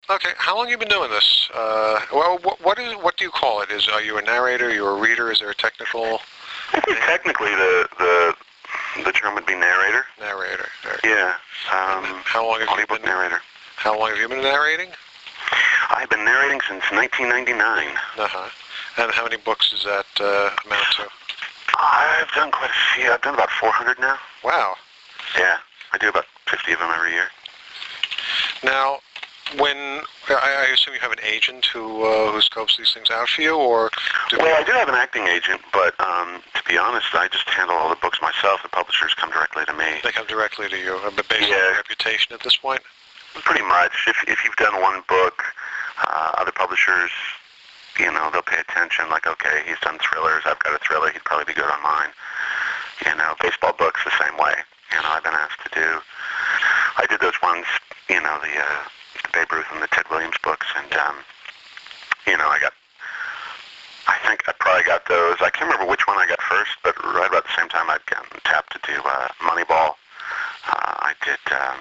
Okay, how long have you been doing this? Well, what do you call it? Are you a narrator? Are you a reader? Is there a technical? I think technically the term would be narrator. Narrator. Yeah. How long have you been narrator? How long have you been narrating? I've been narrating since 1999. And how many books does that amount to? I've done quite a few. I've done about 400 now. Wow. Yeah, I do about 50 of them every year. Now, I assume you have an agent who scopes these things out for you, or? Well, I do have an acting agent, but to be honest, I just handle all the books myself. The publishers come directly to me. They come directly to you, but based on your reputation at this point? Pretty much. If you've done one book, other publishers, they'll pay attention. Like, okay, he's done thrillers. I've got a thriller. He'd probably be good on mine. Baseball books the same way. I've been asked to do. I did those ones, the Babe Ruth and the Ted Williams books, and I think I probably got those. I can't remember which one I got first, but right about the same time I'd gotten tapped to do Moneyball. I did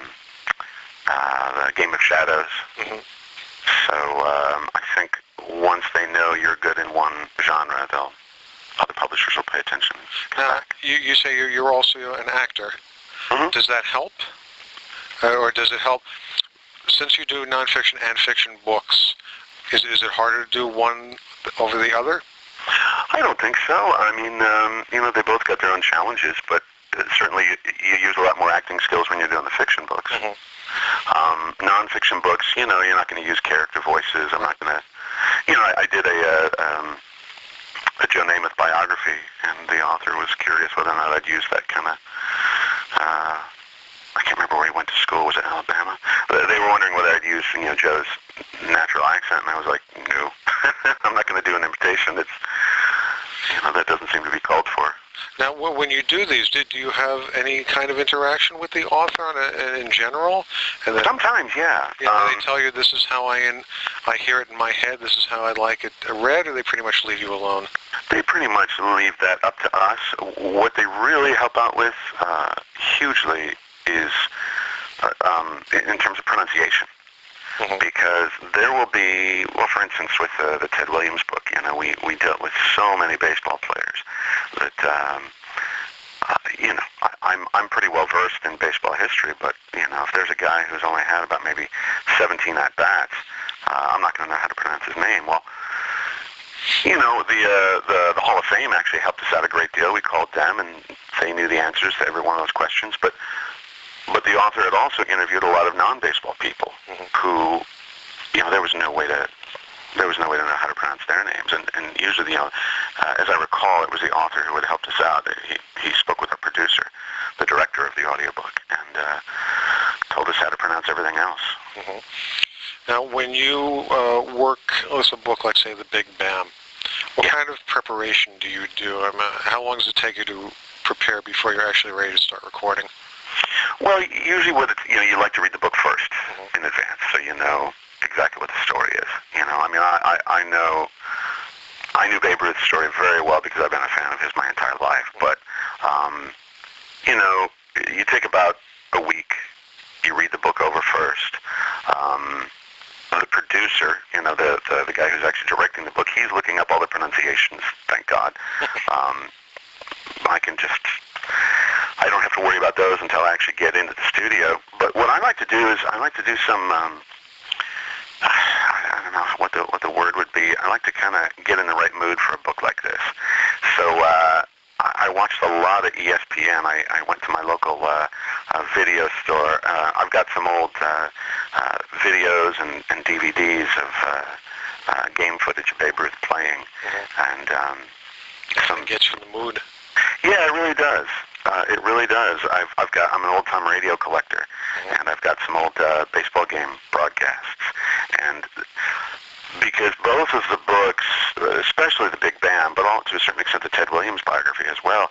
the Game of Shadows. Mm-hmm. So I think once they know you're good in one genre, other publishers will pay attention. Now, you say you're also an actor. Mm-hmm. Does that help? Or does it help? Since you do nonfiction and fiction books, is it harder to do one over the other? I don't think so. I mean, they both got their own challenges, but certainly you use a lot more acting skills when you're doing the fiction books. Mm-hmm. Nonfiction books, you're not going to use character voices. I'm not going to, I did a Joe Namath biography, and the author was curious whether or not I'd use that kind of, I can't remember where he went to school. Was it Alabama? They were wondering whether I'd use, Joe's natural accent, and I was like, no, I'm not going to do an imitation. That's, that doesn't seem to be called for. Now, when you do these, do you have any kind of interaction with the author in general? And then, sometimes, yeah. They tell you this is how I hear it in my head, this is how I'd like it read, or they pretty much leave you alone? They pretty much leave that up to us. What they really help out with hugely is in terms of pronunciation. Mm-hmm. Because there will be, well, for instance, with the Ted Williams book, we dealt with so many baseball players that, I'm pretty well versed in baseball history, but, if there's a guy who's only had about maybe 17 at-bats, I'm not going to know how to pronounce his name. Well, the Hall of Fame actually helped us out a great deal. We called them, and they knew the answers to every one of those questions, but the author had also interviewed a lot of non-baseball people who, there was no way to know how to pronounce their names. And usually, as I recall, it was the author who had helped us out. He spoke with our producer, the director of the audiobook, and told us how to pronounce everything else. Mm-hmm. Now, when you work with a book like, say, The Big Bam, what kind of preparation do you do? How long does it take you to prepare before you're actually ready to start recording? Well, usually you like to read the book first in advance, so you know exactly what the story is. I knew Babe Ruth's story very well because I've been a fan of his my entire life. But you take about a week. You read the book over first. The producer, the guy who's actually directing the book, he's looking up all the pronunciations. Thank God. I don't have to worry about those until I actually get into the studio. But what I like to do is I like to do some, I don't know what the word would be. I like to kind of get in the right mood for a book like this. So I watched a lot of ESPN. I went to my local video store. I've got some old videos and DVDs of game footage of Babe Ruth playing. And some gets you in the mood. Yeah, it really does. It really does. I'm an old-time radio collector, and I've got some old baseball game broadcasts. And because both of the books, especially The Big Bam, but all to a certain extent the Ted Williams biography as well,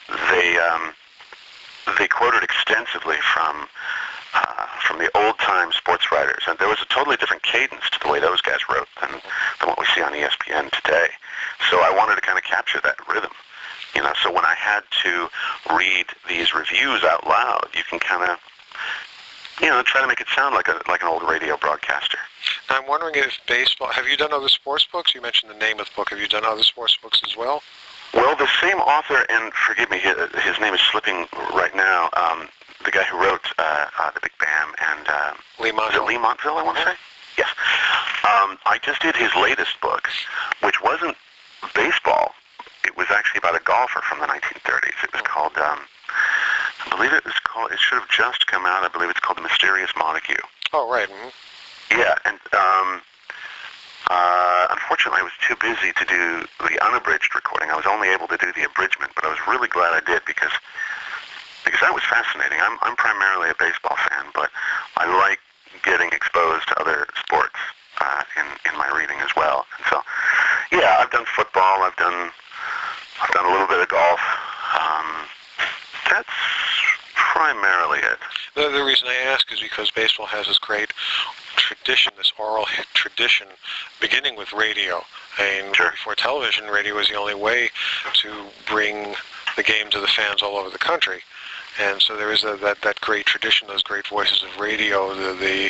they quoted extensively from the old-time sports writers, and there was a totally different cadence to the way those guys wrote than what we see on ESPN today. So I wanted to kind of capture that rhythm. So when I had to read these reviews out loud, you can kind of, try to make it sound like an old radio broadcaster. I'm wondering if baseball, have you done other sports books? You mentioned the name of the book. Have you done other sports books as well? Well, the same author, and forgive me, his name is slipping right now, the guy who wrote The Big Bam and Lee Montville. Lee Montville, I want to say? Yes. I just did his latest book, which wasn't baseball. It was actually about a golfer from the 1930s. It was called, I believe it should have just come out. I believe it's called The Mysterious Montague. Oh, right. Mm-hmm. Yeah, and unfortunately, I was too busy to do the unabridged recording. I was only able to do the abridgment, but I was really glad I did because that was fascinating. I'm primarily a baseball fan, but I like getting exposed to other sports in my reading as well. And so, yeah, I've done football. I've done a little bit of golf. That's primarily it. The reason I ask is because baseball has this great tradition, this oral tradition, beginning with radio. I mean, Sure. Before television, radio was the only way to bring the game to the fans all over the country. And so there is that great tradition, those great voices of radio, the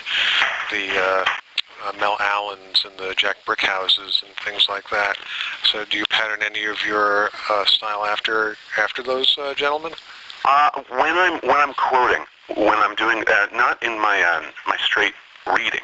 Mel Allens and the Jack Brickhouses and things like that. So do you pattern any of your style after those gentlemen? When I'm quoting, when I'm doing not in my my straight reading.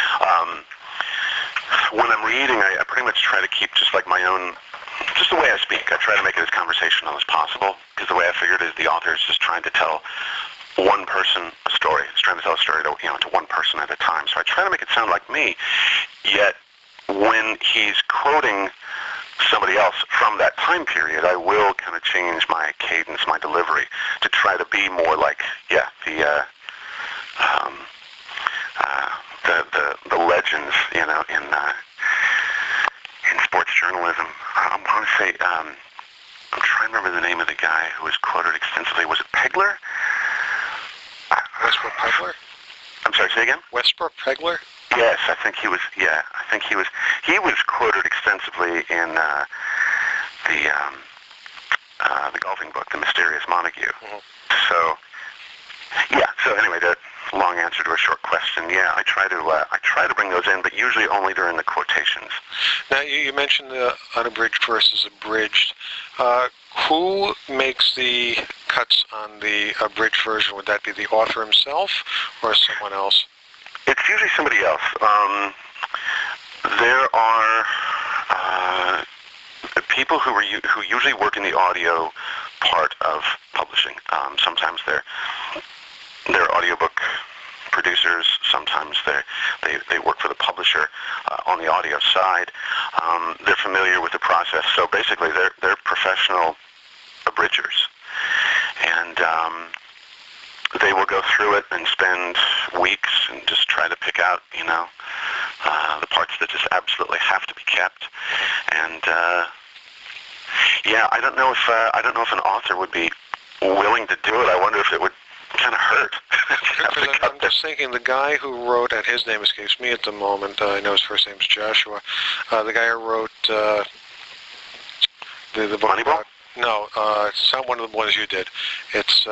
When I'm reading, I pretty much try to keep just like my own, just the way I speak. I try to make it as conversational as possible because the way I figured is the author is just trying to tell one person a story. He's trying to tell a story to one person at a time. So I try to make it sound like me. Yet when he's quoting somebody else from that time period, I will kind of change my cadence, my delivery to try to be more like, the legends, in sports journalism. I want to say, I'm trying to remember the name of the guy who was quoted extensively. Was it Pegler? Westbrook Pegler? I'm sorry, say again? Westbrook Pegler? Yes, I think he was. Yeah, I think he was. He was quoted extensively in the golfing book, The Mysterious Montague. Mm-hmm. So, yeah. So anyway, the long answer to a short question. Yeah, I try to bring those in, but usually only during the quotations. Now you mentioned the unabridged versus abridged. Who makes the cuts on the abridged version? Would that be the author himself or someone else? It's usually somebody else. There are people who usually work in the audio part of publishing. Sometimes they're audiobook producers. Sometimes they work for the publisher on the audio side. They're familiar with the process. So basically, they're professional abridgers, and they will go through it and spend weeks and just try to pick out, the parts that just absolutely have to be kept. And I don't know if an author would be willing to do it. I wonder if it would kind of hurt. I'm just thinking, the guy who wrote, and his name escapes me at the moment, I know his first name's Joshua, the guy who wrote the book Moneyball? about, no, it's not one of the ones you did. It's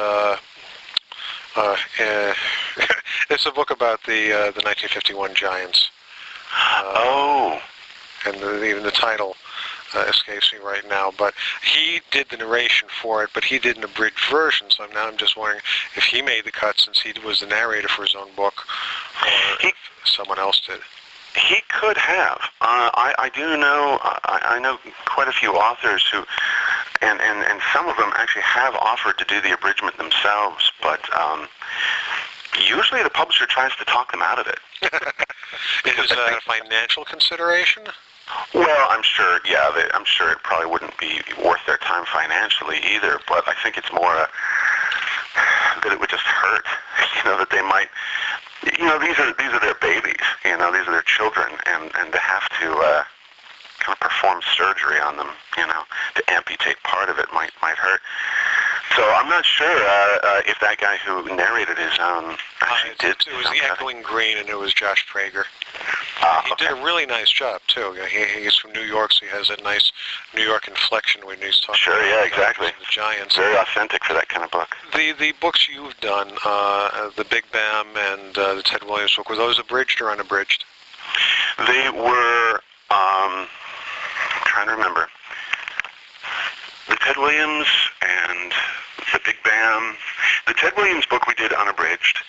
it's a book about the 1951 Giants. And even the title escapes me right now, but he did the narration for it, but he did an abridged version, so I'm just wondering if he made the cut since he was the narrator for his own book, or if someone else did. He could have. I do know, I know quite a few authors who, and some of them actually have offered to do the abridgment themselves, but usually the publisher tries to talk them out of it. Is that a financial consideration? Well, I'm sure, I'm sure it probably wouldn't be worth their time financially either, but I think it's more that it would just hurt, that they might, these are their babies, these are their children, and to have to kind of perform surgery on them, to amputate part of it might hurt. So I'm not sure if that guy who narrated his own actually did. It was the Echoing Green, and it was Josh Prager. did a really nice job, too. He's from New York, so he has a nice New York inflection when he's talking Sure, yeah, exactly. The Giants. Very authentic for that kind of book. The books you've done, the Big Bam and the Ted Williams book, were those abridged or unabridged? They were, I'm trying to remember. The Ted Williams and the Big Bam. The Ted Williams book we did unabridged.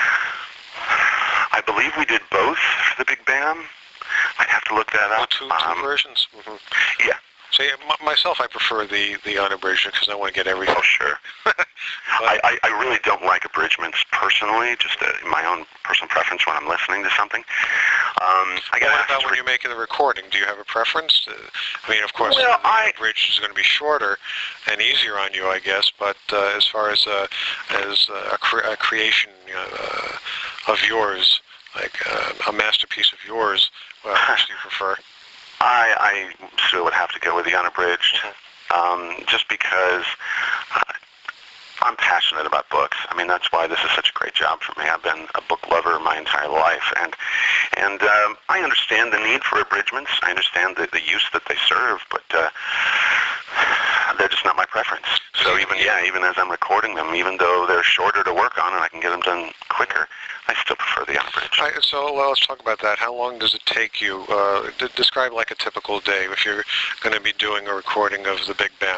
I believe we did both for the Big Bam. I'd have to look that up. Two versions? Mm-hmm. Yeah. See, myself, I prefer the unabridged because I want to get everything. Oh, sure. I really don't like abridgments personally, just my own personal preference when I'm listening to something. What about when you're making the recording? Do you have a preference? I mean, of course, the abridged is going to be shorter and easier on you, I guess, but as far as a creation of yours, like a masterpiece of yours, which do you prefer? I still would have to go with the unabridged, just because I'm passionate about books. I mean, that's why this is such a great job for me. I've been a book lover my entire life, and I understand the need for abridgments. I understand the use that they serve, but they're just not my preference. So even as I'm recording them, even though they're shorter to work on and I can get them done quicker, I still prefer the unabridged. All right, so let's talk about that. How long does it take you? Describe like a typical day if you're going to be doing a recording of the Big Bam.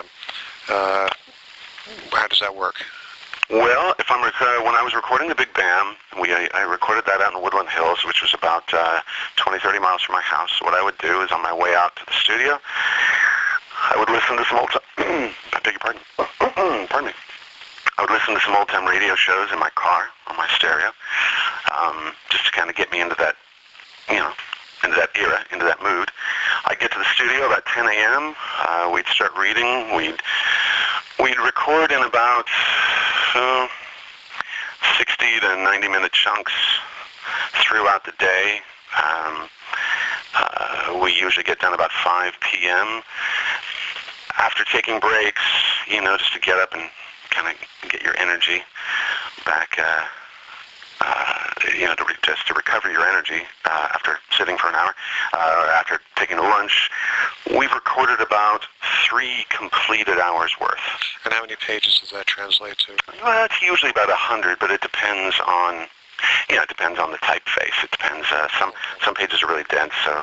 How does that work? Well, if I'm when I was recording the Big Bam, I recorded that out in Woodland Hills, which was about 20, 30 miles from my house. So what I would do is on my way out to the studio, I would listen to some old I beg your pardon. Pardon me. I would listen to some old-time radio shows in my car on my stereo, just to kind of get me into that, into that era, into that mood. I'd get to the studio about 10 a.m. We'd start reading. We'd record in about 60 to 90-minute chunks throughout the day. We usually get done about 5 p.m. After taking breaks, just to get up and kind of get your energy back, just to recover your energy after sitting for an hour, after taking a lunch. We've recorded about 3 completed hours worth. And how many pages does that translate to? Well, it's usually about 100, but it depends on, it depends on the typeface. It depends. Some pages are really dense, so,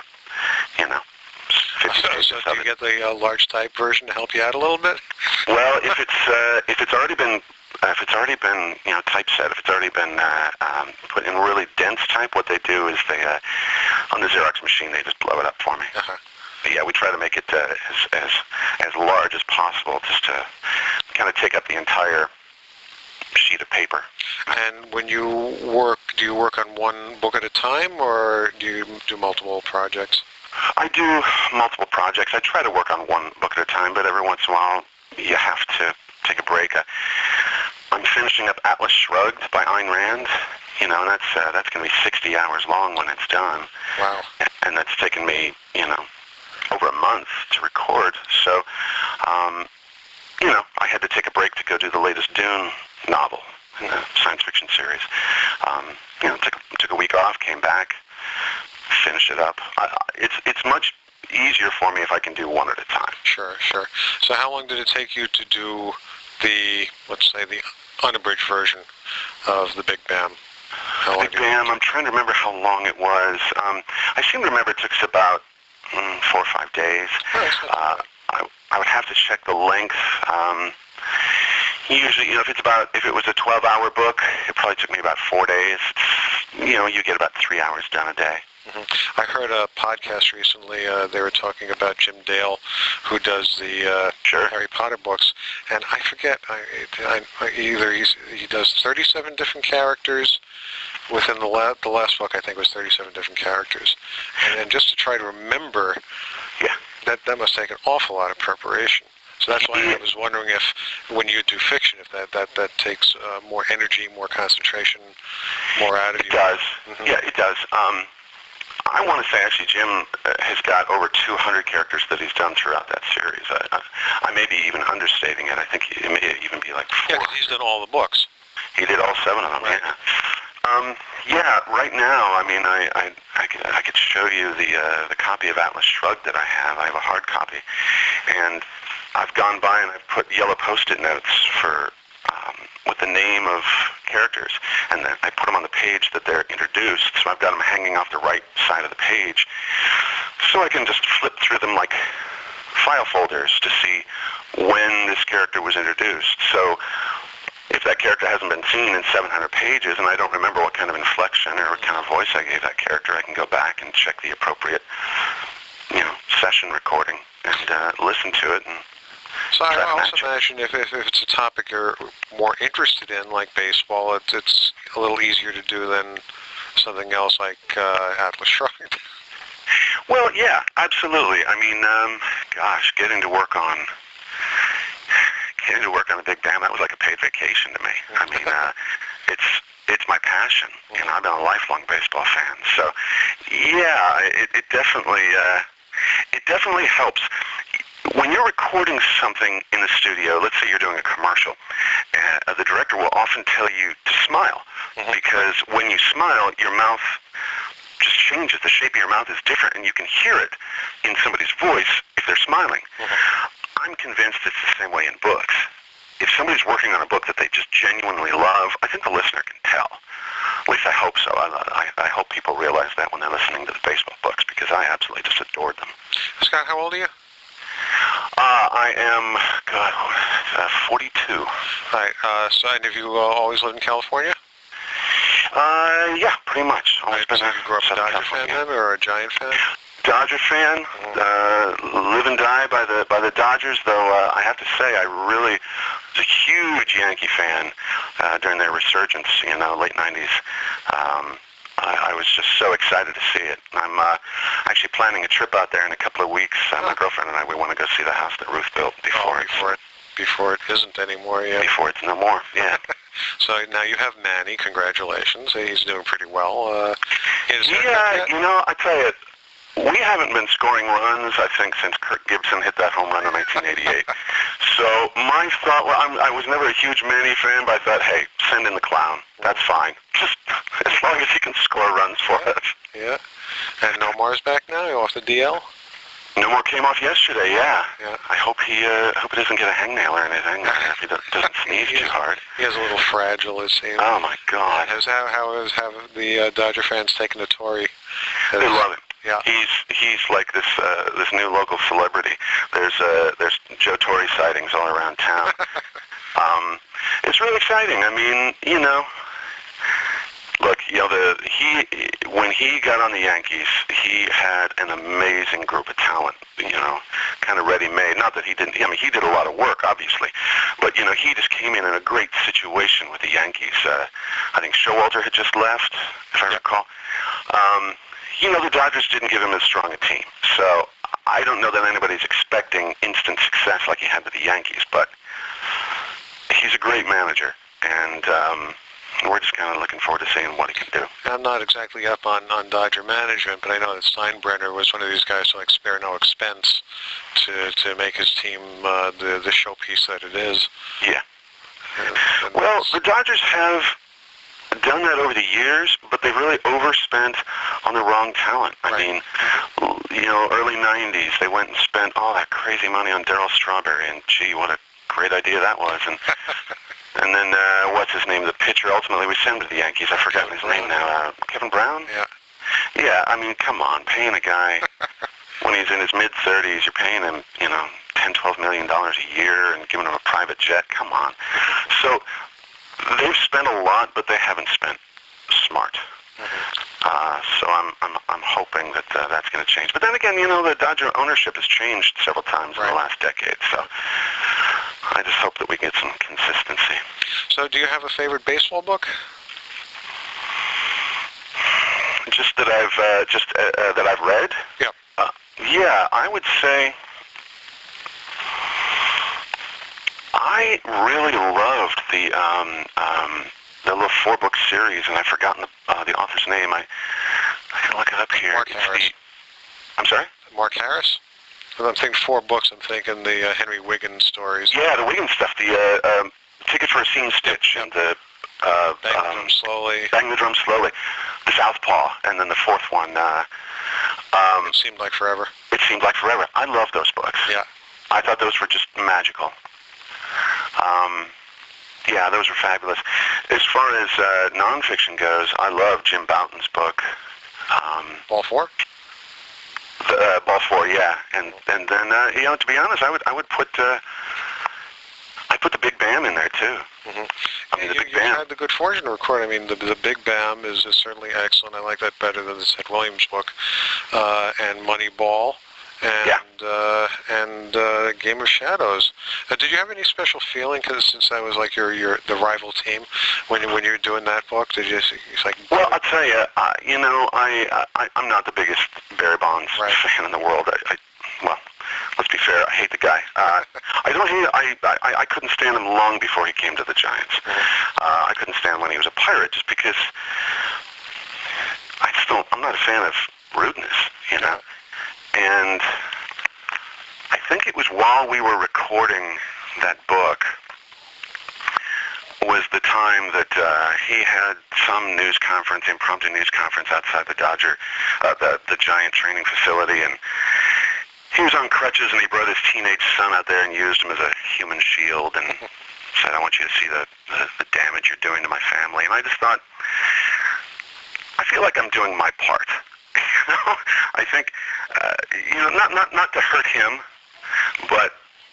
50 pages. So do you get the large type version to help you out a little bit? Well, if it's already been typeset, if it's already been put in really dense type, what they do is they on the Xerox machine they just blow it up for me. Uh-huh. But yeah, we try to make it as large as possible, just to kind of take up the entire sheet of paper. And when you work, do you work on one book at a time, or do you do multiple projects? I do multiple projects. I try to work on one book at a time, but every once in a while you have to take a break. I'm finishing up Atlas Shrugged by Ayn Rand, and that's going to be 60 hours long when it's done. Wow. And that's taken me, over a month to record. So, I had to take a break to go do the latest Dune novel in the science fiction series. Took a week off, came back, finished it up. It's much easier for me if I can do one at a time. Sure. So how long did it take you to do the unabridged version of the Big Bam? Big Bam, I'm trying to remember how long it was. I seem to remember it took us about 4 or 5 days. Oh, I would have to check the length. Usually, if it was a 12-hour book, it probably took me about 4 days. You get about 3 hours done a day. Mm-hmm. I heard a podcast recently. They were talking about Jim Dale, who does the Harry Potter books, and I forget. Either he does 37 different characters within the last book. I think was 37 different characters, and just to try to remember, that must take an awful lot of preparation. So that's why I was wondering if, when you do fiction, if that takes more energy, more concentration, more out of you. It does. Mm-hmm. Yeah, it does. I want to say, actually, Jim has got over 200 characters that he's done throughout that series. I may be even understating it. I think it may even be like 4. Yeah, because he's done all the books. He did all 7 of them, right. yeah. Yeah, right now, I mean, I could show you the copy of Atlas Shrugged that I have. I have a hard copy, and I've gone by and I've put yellow Post-it notes for with the name of characters, and then I put them on the page that they're introduced. So I've got them hanging off the right side of the page, so I can just flip through them like file folders to see when this character was introduced. So if that character hasn't been seen in 700 pages and I don't remember what kind of inflection or what kind of voice I gave that character, I can go back and check the appropriate, session recording and listen to it. And so I also imagine if it's a topic you're more interested in, like baseball, it's a little easier to do than something else like Atlas Shrugged. Well, yeah, absolutely. I mean, getting to work on the Big Bam, that was like a paid vacation to me. I mean, it's my passion. I've been a lifelong baseball fan. So, yeah, it definitely helps. When you're recording something in the studio, let's say you're doing a commercial, the director will often tell you to smile, because when you smile, your mouth just changes. The shape of your mouth is different, and you can hear it in somebody's voice if they're smiling. I'm convinced it's the same way in books. If somebody's working on a book that they just genuinely love, I think the listener can tell. At least I hope so. I hope people realize that when they're listening to the baseball books, because I absolutely just adored them. Scott, how old are you? I am, 42. Right. So, and have you always lived in California? Yeah, pretty much. Always been. Did you grow up a Dodger fan then, or a Giant fan? Dodger fan. Live and die by the Dodgers. Though I have to say, I really was a huge Yankee fan during their resurgence. Late '90s. I was just so excited to see it. I'm actually planning a trip out there in a couple of weeks. My girlfriend and I, we want to go see the house that Ruth built before it isn't anymore. Yeah. Before it's no more. Yeah. So now you have Manny. Congratulations. He's doing pretty well. I tell you, we haven't been scoring runs, I think, since Kirk Gibson hit that home run in 1988. So my thought, I was never a huge Manny fan, but I thought, hey, send in the clown. That's fine. Just as long as he can score runs for us. Yeah. And Nomar's back now? You off the DL? Nomar came off yesterday, yeah. I hope he doesn't get a hangnail or anything. If he doesn't sneeze too hard. He is a little fragile, it seems. Oh, my God. How have the Dodger fans taken to Torrey? They love him. Yeah. He's like this new local celebrity. There's Joe Torre sightings all around town. It's really exciting. I mean, look, when he got on the Yankees, he had an amazing group of talent, kind of ready-made. Not that he didn't. I mean, he did a lot of work, obviously, but he just came in a great situation with the Yankees. I think Showalter had just left, if I recall. The Dodgers didn't give him as strong a team. So I don't know that anybody's expecting instant success like he had with the Yankees, but he's a great manager, and we're just kind of looking forward to seeing what he can do. I'm not exactly up on Dodger management, but I know that Steinbrenner was one of these guys who spare no expense to make his team the showpiece that it is. Yeah. Well, the Dodgers have done that over the years, but they've really overspent on the wrong talent. I mean, early 90s, they went and spent all that crazy money on Darryl Strawberry, and gee, what a great idea that was. And then, what's his name, the pitcher, ultimately we sent him to the Yankees. I've forgotten his name now. Kevin Brown? Yeah. Yeah, I mean, come on, paying a guy when he's in his mid-30s, you're paying him, $10, $12 million a year and giving him a private jet. Come on. So they've spent a lot, but they haven't spent smart. So I'm hoping that that's going to change. But then again, the Dodger ownership has changed several times in the last decade. So I just hope that we get some consistency. So do you have a favorite baseball book? Just that I've read? Yeah. Yeah, I would say I really loved the little 4-book series, and I've forgotten the author's name. I can look it up here. Mark Harris. I'm sorry? Mark Harris? When I'm thinking 4 books, I'm thinking the Henry Wiggins stories. Yeah, the Wiggins stuff, the Ticket for a Scene Stitch, and the Bang the Drum Slowly. Bang the Drum Slowly. The Southpaw, and then the fourth one. It Seemed Like Forever. It Seemed Like Forever. I love those books. Yeah. I thought those were just magical. Yeah, those were fabulous. As far as nonfiction goes, I love Jim Bouton's book. Ball 4? Ball 4, yeah. And then, to be honest, I would put I'd put the Big Bam in there, too. Mm-hmm. I mean, the Big You've Bam. had the good fortune to record. I mean, the Big Bam is certainly excellent. I like that better than the Ted Williams book. And Moneyball. And Game of Shadows. Did you have any special feeling, because since that was like the rival team, when you were doing that book? Did you it's like? Well, I'll tell you, I'm not the biggest Barry Bonds fan in the world. Well, let's be fair. I hate the guy. I couldn't stand him long before he came to the Giants. I couldn't stand when he was a Pirate, just because I'm not a fan of rudeness, And I think it was while we were recording that book was the time that he had some impromptu news conference outside the the Giant training facility, and he was on crutches, and he brought his teenage son out there and used him as a human shield and said, "I want you to see the damage you're doing to my family." And I just thought, I feel like I'm doing my part. I think, not to hurt him, but,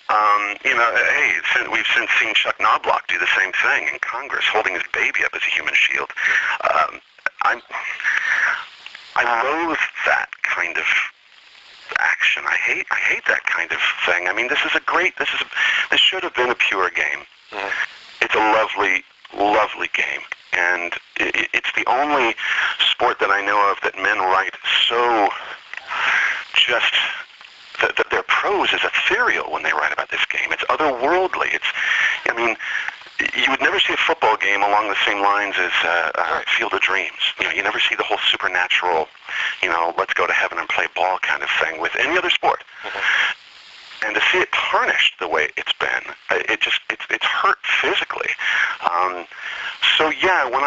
hey, we've since seen Chuck Knobloch do the same thing in Congress, holding his baby up as a human shield. I loathe that kind of action. I hate that kind of thing. I mean, this should have been a pure game. It's a lovely, lovely game. And it's the only sport that I know of that men write so just that their prose is ethereal when they write about this game. It's otherworldly. You would never see a football game along the same lines as Field of Dreams. You never see the whole supernatural, let's go to heaven and play ball kind of thing with any other sport. And to see it tarnished the way it's been, it's hurt physically. So yeah, when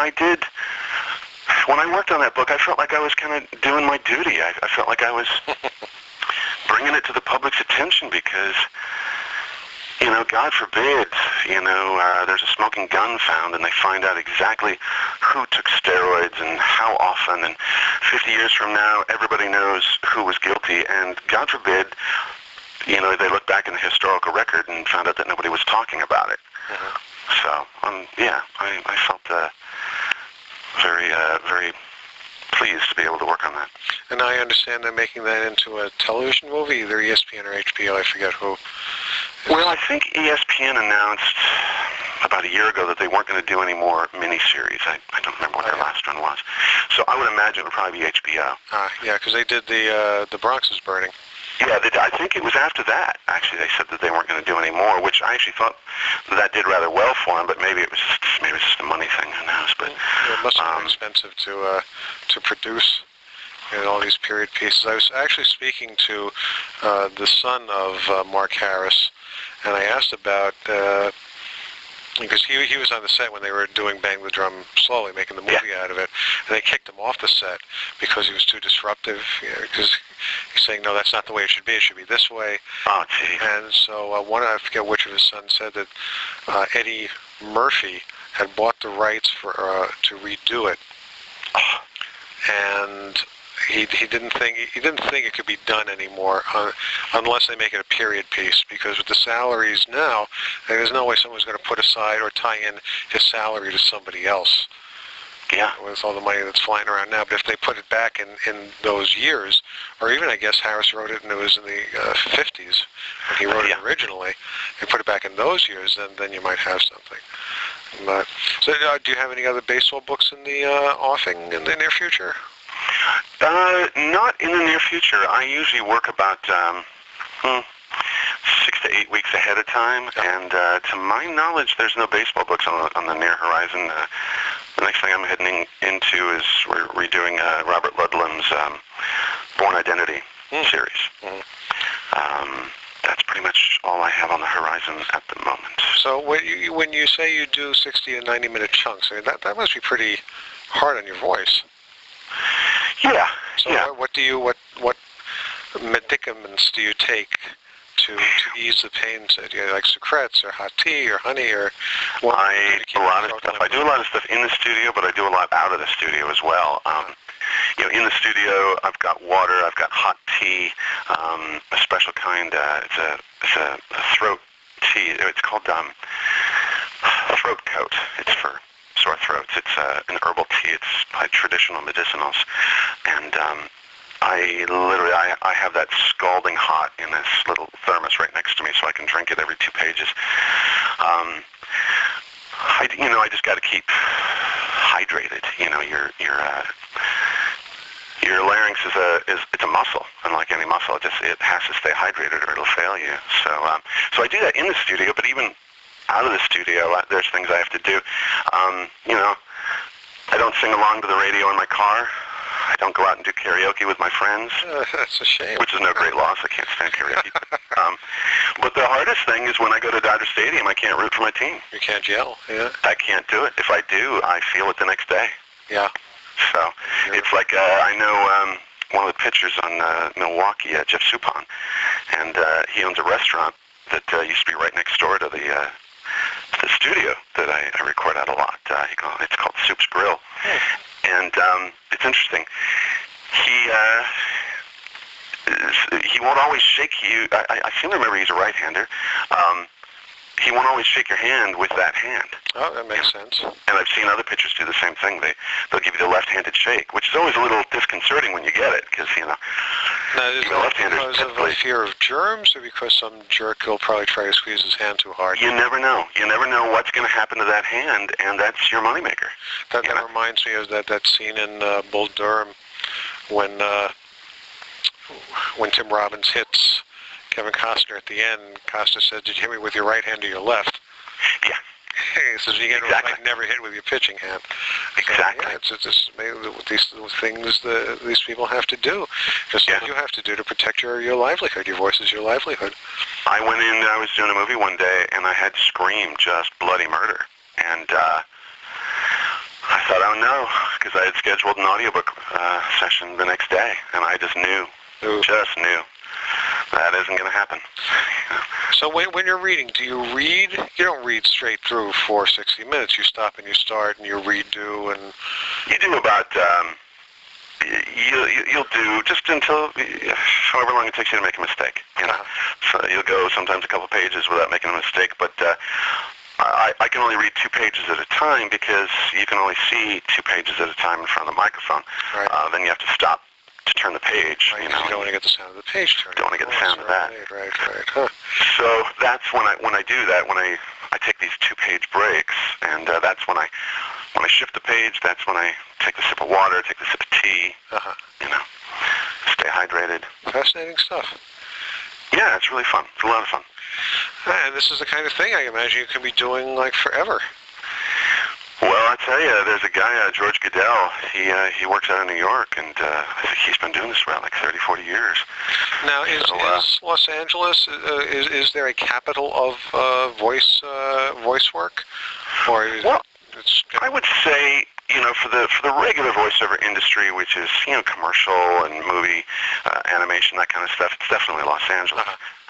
I worked on that book, I felt like I was kind of doing my duty. I felt like I was bringing it to the public's attention because, God forbid, there's a smoking gun found and they find out exactly who took steroids and how often, and 50 years from now, everybody knows who was guilty, and God forbid, they look back in the historical record and found out that nobody was talking about it. So, I felt very, very pleased to be able to work on that. And I understand they're making that into a television movie, either ESPN or HBO, I forget who. Well, I think ESPN announced about a year ago that they weren't going to do any more miniseries. I don't remember what their last one was. So I would imagine it would probably be HBO. Yeah, because they did the Bronx is Burning. Yeah, I think it was after that, actually, they said that they weren't going to do any more, which I actually thought that did rather well for them, but maybe it was just a money thing, who knows. But it must have been expensive to produce all these period pieces. I was actually speaking to the son of Mark Harris, and I asked about, because he was on the set when they were doing Bang the Drum Slowly, making the movie out of it, and they kicked him off the set because he was too disruptive, because he's saying, no, that's not the way it should be this way. Oh, gee. And so I forget which of his sons said that Eddie Murphy had bought the rights to redo it, and he didn't think it could be done anymore unless they make it a period piece, because with the salaries now, there's no way someone's going to put aside or tie in his salary to somebody else. Yeah. With all the money that's flying around now. But if they put it back in those years, or even I guess Harris wrote it and it was in the 50s when he wrote it originally, they put it back in those years, then you might have something. But, so do you have any other baseball books in the offing in the near future? Not in the near future. I usually work about 6 to 8 weeks ahead of time, and to my knowledge, there's no baseball books on the near horizon. The next thing I'm heading into is we're redoing Robert Ludlum's Born Identity series. That's pretty much all I have on the horizon at the moment. So when you say you do 60 and 90-minute chunks, I mean, that must be pretty hard on your voice. Yeah. So yeah. what medicaments do you take to ease the pains? Do you like Sucrets or hot tea or honey or what? I do a lot of stuff. I do a lot of stuff in the studio, but I do a lot out of the studio as well. In the studio, I've got water, I've got hot tea, a special kind. It's a throat tea. It's called throat coat. It's for sore throats. It's an herbal tea. It's by traditional medicinals, and I have that scalding hot in this little thermos right next to me, so I can drink it every 2 pages. I just got to keep hydrated. Your larynx is a muscle, and like any muscle, it has to stay hydrated or it'll fail you. So I do that in the studio, but even out of the studio, there's things I have to do. I don't sing along to the radio in my car. I don't go out and do karaoke with my friends. That's a shame. Which is no great loss. I can't stand karaoke. But the hardest thing is when I go to Dodger Stadium, I can't root for my team. You can't yell. Yeah. I can't do it. If I do, I feel it the next day. Yeah. So it's like I know one of the pitchers on Milwaukee, Jeff Suppan, and he owns a restaurant that used to be right next door to the studio that I record at a lot. It's called Soup's Grill. And it's interesting. He won't always shake you. I seem to remember he's a right-hander. He won't always shake your hand with that hand. Oh, that makes sense. And I've seen other pitchers do the same thing. They'll give you the left-handed shake, which is always a little disconcerting when you get it, because Now, is that because of a fear of germs, or because some jerk will probably try to squeeze his hand too hard? You never know. You never know what's going to happen to that hand, and that's your moneymaker. That reminds me of that scene in Bull Durham when Tim Robbins hits Kevin Costner at the end. Costner said, "Did you hit me with your right hand or your left?" Yeah. He says, "You never hit with your pitching hand." Exactly. So, yeah, it's just these things that these people have to do, just like you have to do to protect your livelihood. Your voice is your livelihood. I went in, I was doing a movie one day, and I had to scream just bloody murder. And I thought, oh no, because I had scheduled an audiobook session the next day, and I just knew. That isn't going to happen. So when you're reading, do you read? You don't read straight through for 60 minutes. You stop and you start and you redo and... You do about... You'll do just until however long it takes you to make a mistake. So you'll go sometimes a couple pages without making a mistake, but I can only read 2 pages at a time because you can only see 2 pages at a time in front of the microphone. Right. Then you have to stop to turn the page. Right, you don't want to get the sound of the page turning. Don't want to get the sound of that. Right. Huh. So that's when I do that, when I take these 2-page breaks, and that's when I shift the page, that's when I take the sip of water, take the sip of tea, stay hydrated. Fascinating stuff. Yeah, it's really fun. It's a lot of fun. And this is the kind of thing I imagine you can be doing like forever. Well, I tell you, there's a guy, George Goodell. He works out in New York, and I think he's been doing this for about like 30, 40 years. Now, is Los Angeles, is there a capital of voice work? Or I would say, for the regular voiceover industry, which is, commercial and movie, animation, that kind of stuff, it's definitely Los Angeles.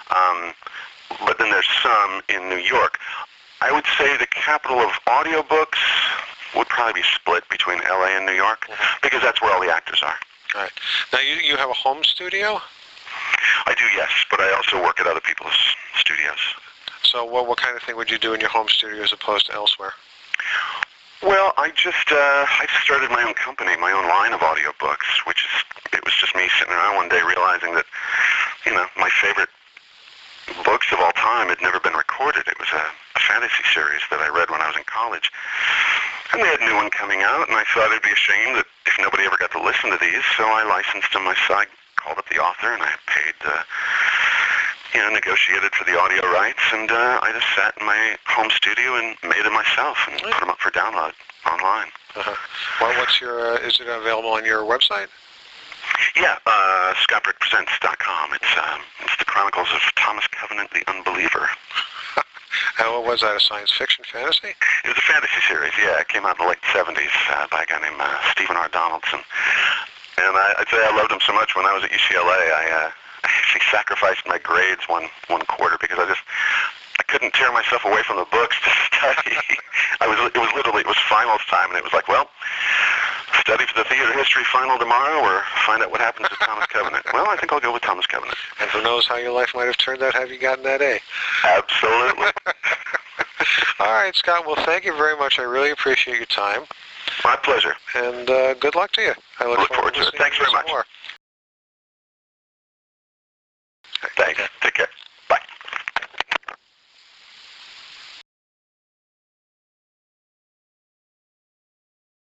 But then there's some in New York. I would say the capital of audiobooks would probably be split between LA and New York, because that's where all the actors are. All right. Now, you have a home studio? I do, yes, but I also work at other people's studios. So what kind of thing would you do in your home studio as opposed to elsewhere? Well, I just started my own company, my own line of audiobooks, it was just me sitting around one day realizing that, my favorite books of all time had never been recorded. It was a fantasy series that I read when I was in college. And they had a new one coming out, and I thought it'd be a shame that if nobody ever got to listen to these, so I licensed them. I called up the author, and I paid, negotiated for the audio rights, and I just sat in my home studio and made them myself and put them up for download online. Well, is it available on your website? Yeah, ScottBrickPresents.com. It's the Chronicles of Thomas Covenant, the Unbeliever. And what was that, a science fiction fantasy? It was a fantasy series, yeah. It came out in the late 70s by a guy named Stephen R. Donaldson. And I'd say I loved him so much when I was at UCLA, I actually sacrificed my grades one quarter because I couldn't tear myself away from the books to study. It was finals time, and it was like, well, study for the theater history final tomorrow or find out what happens to Thomas Covenant. Well, I think I'll go with Thomas Covenant. And who knows how your life might have turned out had you gotten that A. Absolutely. All right, Scott. Well, thank you very much. I really appreciate your time. My pleasure. And good luck to you. I look forward to it. Thanks very much. More. Thanks. Take care.